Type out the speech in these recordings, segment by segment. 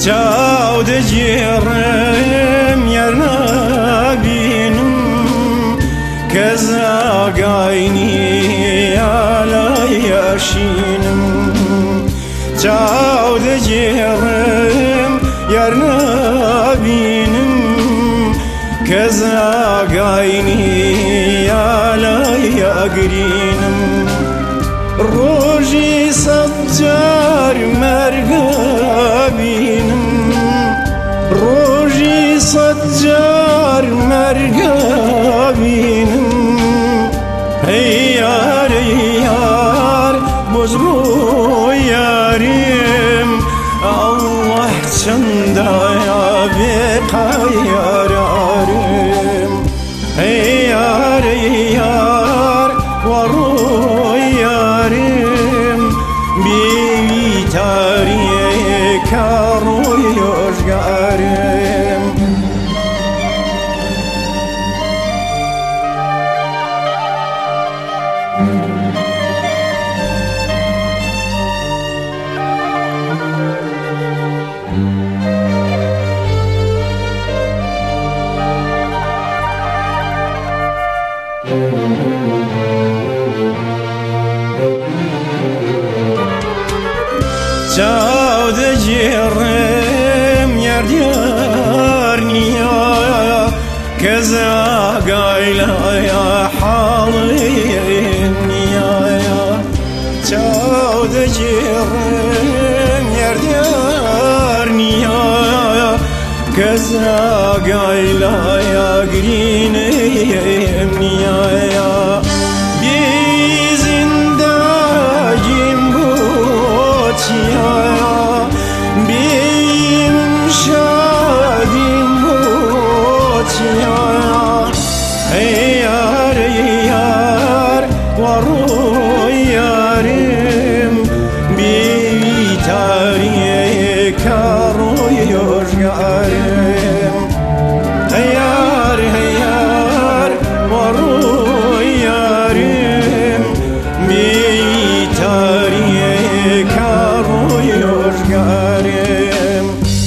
چاو دەگێڕم یار نابینم کەس ئاگاینی ئالای یاشینم چاو دەگێڕم یار نابینم کەس ئاگاینی ئالای یاگرینم ڕۆژی سەد جار مەرگە بینم ڕۆژی سەد جار مەرگە بینم ئەی یار ئەی یار بۆز ڕۆی یاریم ئەڵڵەه چەندایە بێقای یارارم ئەی یار ئەی یار وا ڕۆی یارم بێوی تاریکە ڕۆی ئۆژگارم چاو دەگێڕم یار دیار نییە کەس ئاگای لایە حاڵیم نییە چاو دەگێڕم یار دیار نییە کەس ئاگای لایە گرینەیم نییە بیم شادیم بۆچیە ئەی یار ئەی یار وا ڕۆی یارم بێوی تاریکە ڕۆی ئۆژگارم ئەی یار ئەی یار وا ڕۆی یارم بێوی تاریکە ڕۆی ئۆژگارم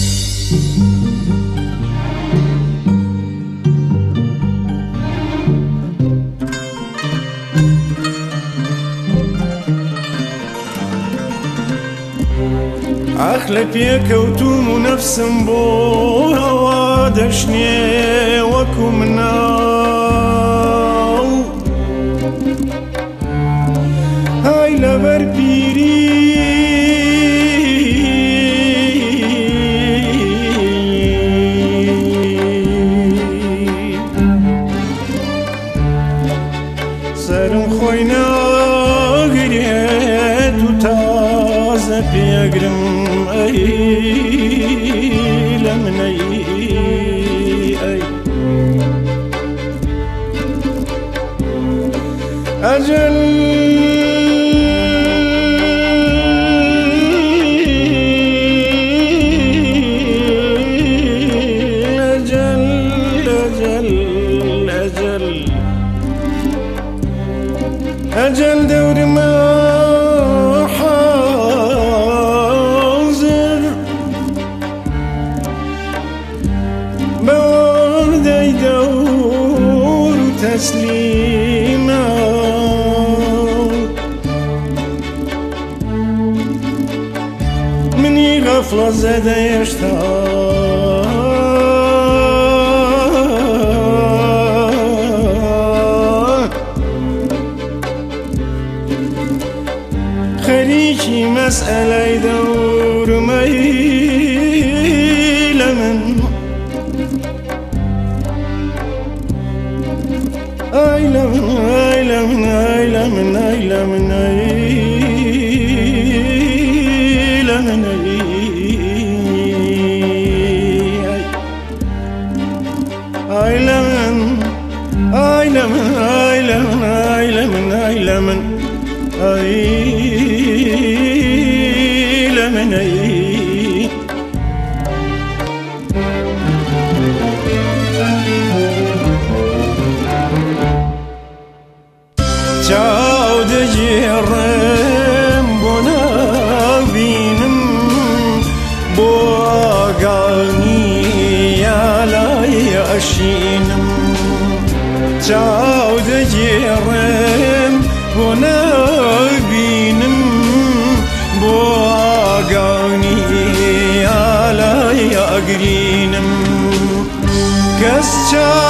ئاخ لە پێکەوتوم و نەفسم بۆ هەوا دەشنێ وەکو مناڵ های لەبەر پیری سەرم خۆی ناگرێت و تازە پێگرم ئەی لە منەی ئەی ئەجەل ئەجەل دەورمە حازر بەوەدەی دەور و تەسلیمە منی غەفڵە زەدە هێشتا خەریکی مەسئەلەی دەورمەی لە من ئای لە من ئای لە من ئای لە من ئای لە من ئای لە من ئای لە من ئای لە من ئای لە من ئای لە من ئای لە من ئای لە من ئای چاو دەگێڕم بۆ نابینم بۆ چاو دەگێڕێم بۆ نبینم بۆ ئاگاونی ئالای ئەگرینم کەس